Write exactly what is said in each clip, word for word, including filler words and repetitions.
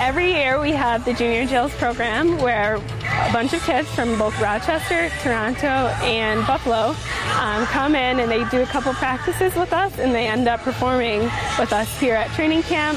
Every year we have the Junior Jills program where a bunch of kids from both Rochester, Toronto, and Buffalo um, come in and they do a couple practices with us and they end up performing with us here at training camp.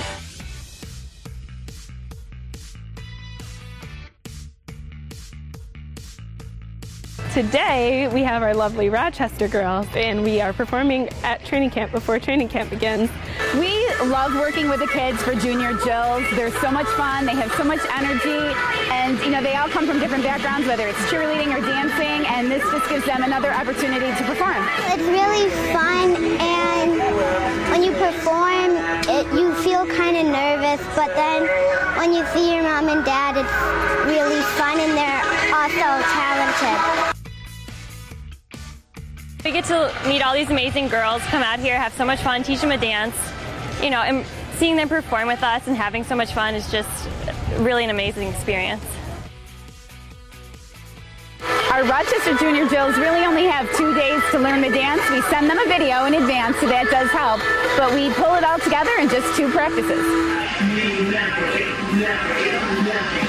Today we have our lovely Rochester girls and we are performing at training camp before training camp begins. We love working with the kids for Junior Jills. They're so much fun, they have so much energy, and you know, they all come from different backgrounds, whether it's cheerleading or dancing, and this just gives them another opportunity to perform. It's really fun, and when you perform, it, you feel kind of nervous, but then when you see your mom and dad, it's really fun, and they're also talented. We get to meet all these amazing girls, come out here, have so much fun, teach them a dance, you know, and seeing them perform with us and having so much fun is just really an amazing experience. Our Rochester Junior Jills really only have two days to learn the dance. We send them a video in advance, so that does help, but we pull it all together in just two practices.